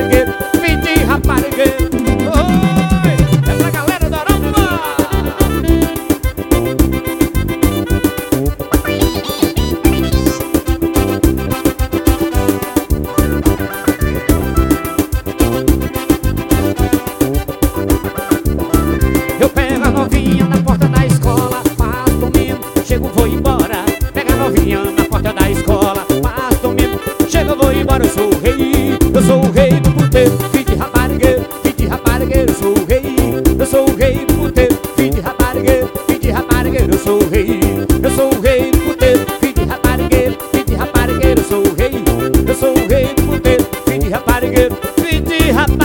raparigueiro, filho de raparigueiro. Oi, é pra galera da Aruba. Eu pego a novinha na porta da escola, passo domingo, chego, vou embora. Pega a novinha na porta da escola, passo domingo, chego, vou embora. Eu sou o rei do puteiro, filho de raparigueiro, filho de raparigueiro. Eu sou o rei do puteiro, filho de raparigueiro, filho de raparigueiro. Eu sou o rei do puteiro, filho de raparigueiro, filho de raparigueiro. Eu sou o rei do puteiro, filho de raparigueiro, filho de raparigueiro.